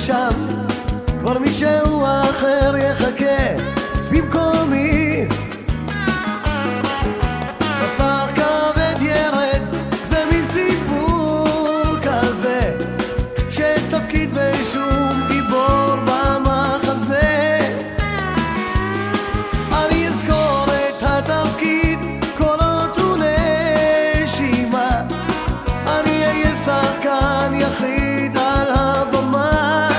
ושם כבר מישהו אחר יחכה במקומי. הפך כבד ירד, זה מין סיפור כזה שתפקיד ושום גיבור במחזה. אני אזכור את התפקיד קולות ונשימה, אני אהיה שחקן יחיד על הבמה,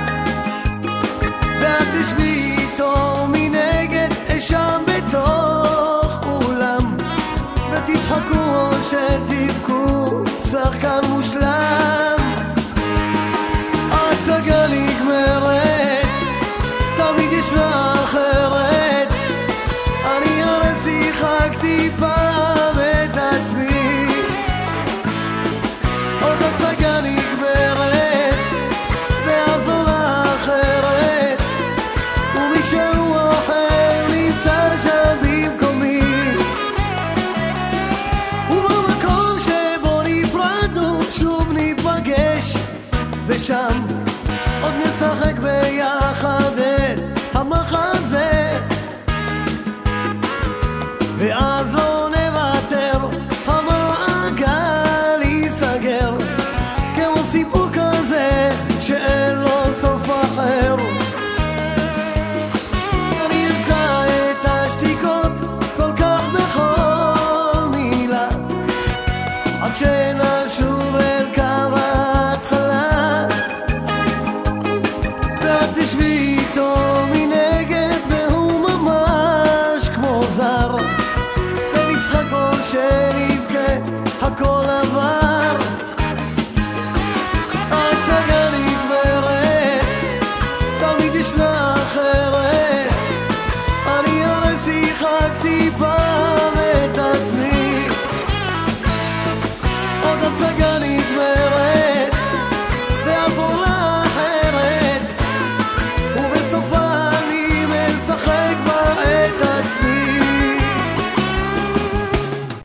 ואת תשבי איתו מנגד שם בתוך אולם, ותצחקו או שתבכו, שחקן מושלם. ההצגה נגמרת, תמיד יש לה אחרת, אני הרי שיחקתי פעם את עצמי. עוד הצגה נגמרת, ואז עולה אחרת, ומישהו אחר נמצא שם במקומי. ובמקום שבו נפרדנו שוב ניפגש, ושם עוד נשחק ביחד